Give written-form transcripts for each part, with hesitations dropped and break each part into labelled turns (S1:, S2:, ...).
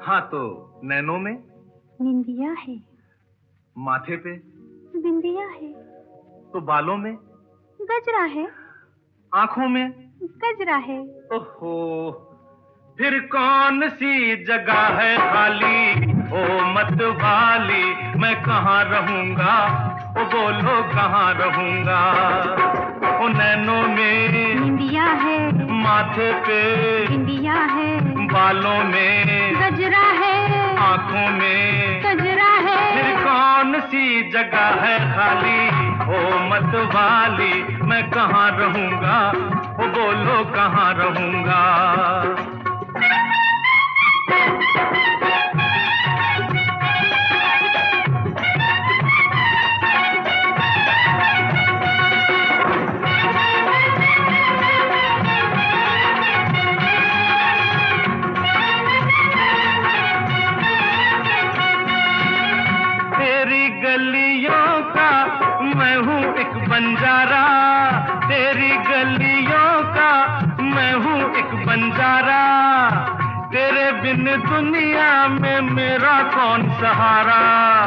S1: हाँ तो नैनों में
S2: निंदिया है,
S1: माथे पे
S2: बिंदिया है,
S1: तो बालों में
S2: गजरा है,
S1: आंखों में
S2: गजरा है।
S1: ओहो, फिर कौन सी जगह है खाली? ओ मत वाली, मैं कहाँ रहूंगा? ओ बोलो कहाँ रहूंगा? ओ नैनों में
S2: निंदिया है,
S1: माथे पे
S2: बिंदिया है,
S1: बालों में
S2: गजरा है,
S1: आंखों में
S2: गजरा है।
S1: फिर कौन सी जगह है खाली? ओ मत वाली, मैं कहाँ रहूंगा? ओ बोलो कहाँ रहूंगा? तेरी गलियों का मैं हूँ एक बंजारा, तेरी गलियों का मैं हूँ एक बंजारा, तेरे बिन दुनिया में मेरा कौन सहारा?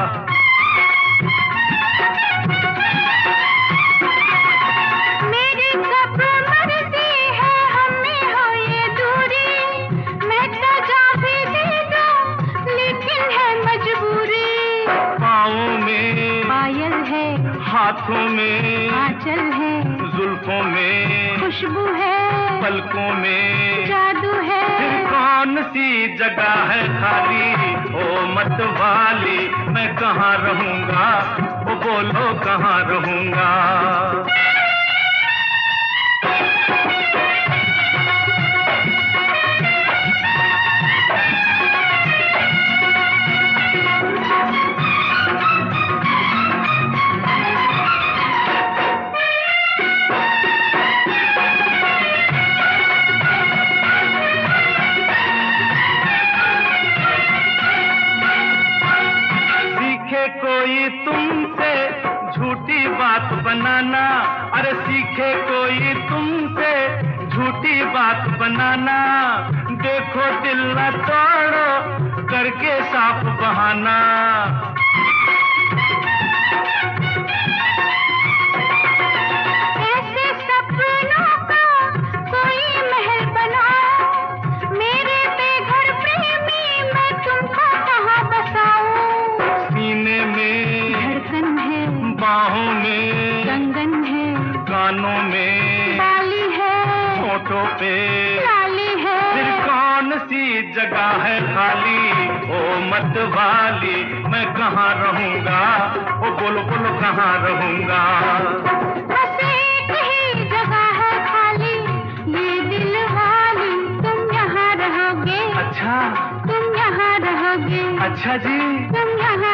S2: मेरी कब मर्जी है हमें हो ये दूरी, मैं सजा भी दे दूं लेकिन है मजबूरी।
S1: पाँवों में
S2: पायल है,
S1: हाथों में
S2: आंचल है,
S1: जुल्फों में
S2: खुशबू है,
S1: पलकों में
S2: जादू है।
S1: फिर कौन सी जगह है खाली? ओ मत वाली, मैं कहाँ रहूंगा? ओ बोलो कहाँ रहूंगा? सीखे कोई तुमसे झूठी बात बनाना, अरे सीखे कोई तुमसे झूठी बात बनाना, देखो दिल न तोड़ो करके साफ बहाना।
S2: ऐसे सपनों का कोई महल बनाओ, मेरे बेघर प्रेमी मैं तुमको कहाँ बसाऊं?
S1: सीने में
S2: धड़कन है,
S1: बाहों में
S2: कंगन है,
S1: कानों में
S2: बाली है,
S1: होठों पे
S2: लाली है।
S1: फिर कौन सी जगह है खाली? ओ मत वाली, मैं कहाँ रहूंगा? ओ बोलो बोलो कहाँ रहूंगा?
S2: बस एक ही जगह है खाली, ये दिल वाली, तुम यहाँ रहोगे।
S1: अच्छा
S2: तुम यहाँ रहोगे,
S1: अच्छा जी।
S2: तुम यहाँ